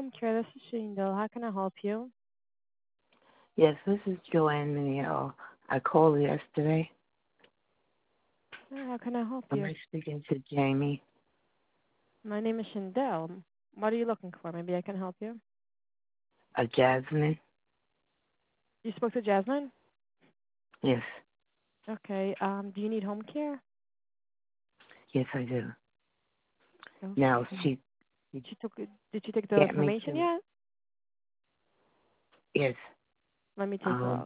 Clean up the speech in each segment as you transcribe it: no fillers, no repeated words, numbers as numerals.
Home Care. This is Shindle. How can I help you? Yes, this is Joanne Mineo. I called yesterday. How can I help Am you? I speaking to Jamie? My name is Shindel. What are you looking for? Maybe I can help you. Jasmine? You spoke to Jasmine? Yes. Okay. Do you need home care? Yes, I do. Now, Okay. she Did you take the get me information to, yet? yes. Let me take a Um, look.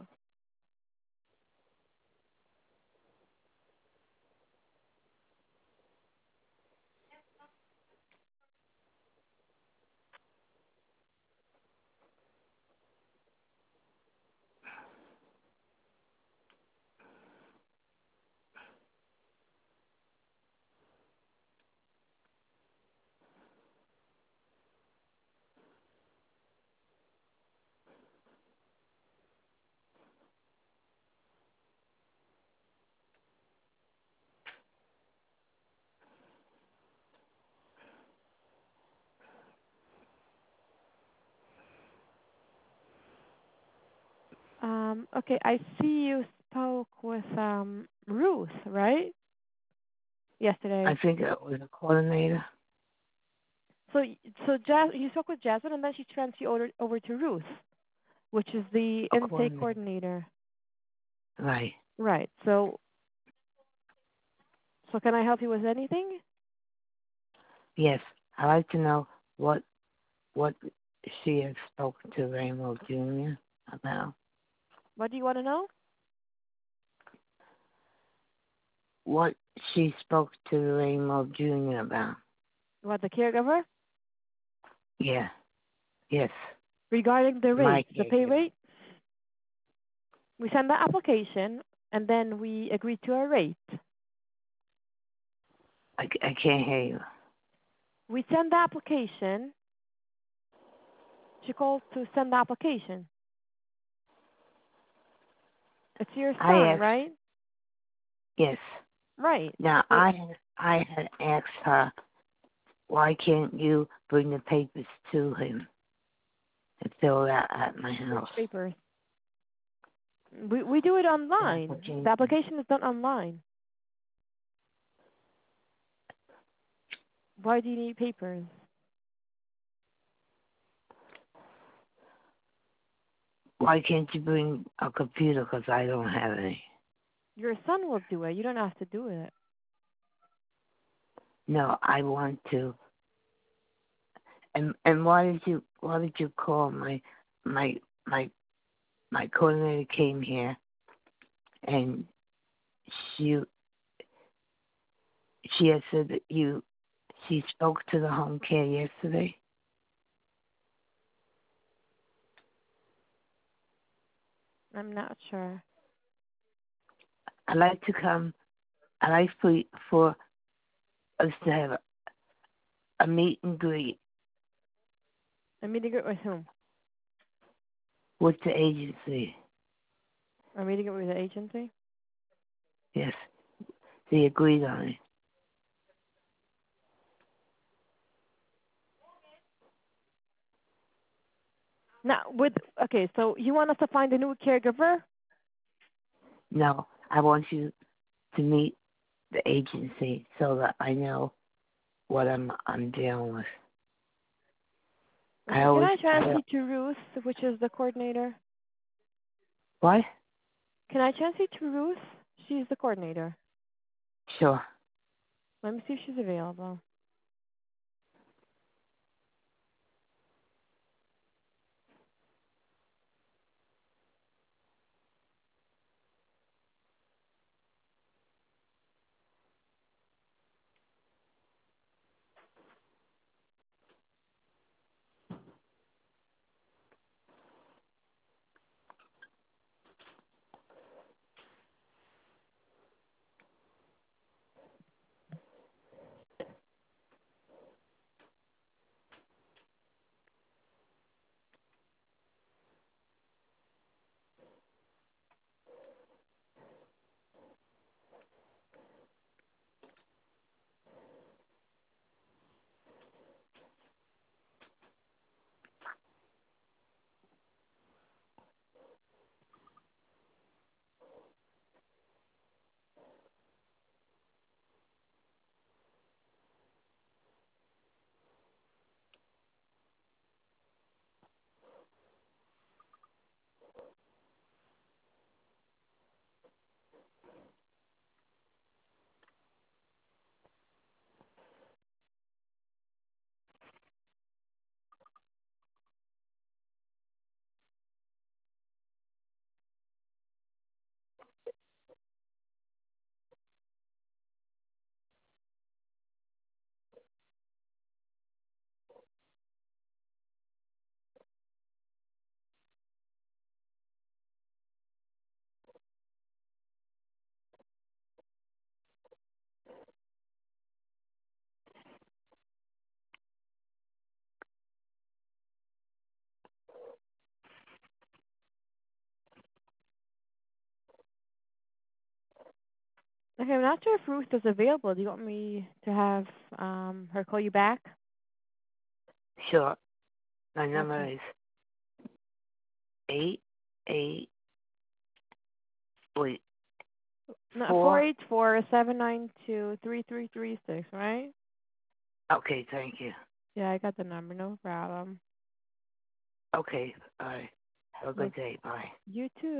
Okay. I see you spoke with Ruth, right? I Yesterday. think it was a coordinator. So you spoke with Jasmine, and then she transferred you over to Ruth, which is the A intake coordinator. coordinator. Right. Right. So can I help you with anything? Yes. I'd like to know what she had spoken to Rainbow Jr. about. What do you want to know? What she spoke to Rainbow Jr. about. What, the caregiver? Yeah. Yes. Regarding the My rate, the pay caregiver. rate, we send the application and then we agree to a rate. I can't hear you. We send the application. She called to send the application. It's your I son, asked, right? yes. Right. Now, So I had asked her, why can't you bring the papers to him and fill it out at my which house? papers? We do it The online. The application. application is done online. Why do you need papers? Why can't you bring a computer? Because I don't have any. Your son will do it. You don't have to do it. No, I want to. And why did you call my my my coordinator came here and she she had said that she spoke to the home care yesterday. I'm not sure. I'd like to come. I'd like for us to have a meet and greet A meeting it with whom? with the agency. A meeting it with the agency? Yes, they agreed on it. Now, okay, so you want us to find a new caregiver? No, I want you to meet the agency so that I know what I'm dealing with. I Okay, can always I I transfer you to Ruth, which is the coordinator? what? Can I transfer you to Ruth? She's the coordinator. Sure. Let me see if she's available. Okay, I'm not sure if Ruth is available. Do you want me to have her call you back? Sure. My Okay. number is 88. Wait, No, 4. 484-792-3336, right? Okay, thank you. Yeah, I got the number. No problem. Okay, all right. Have a No, good day. Bye. you too.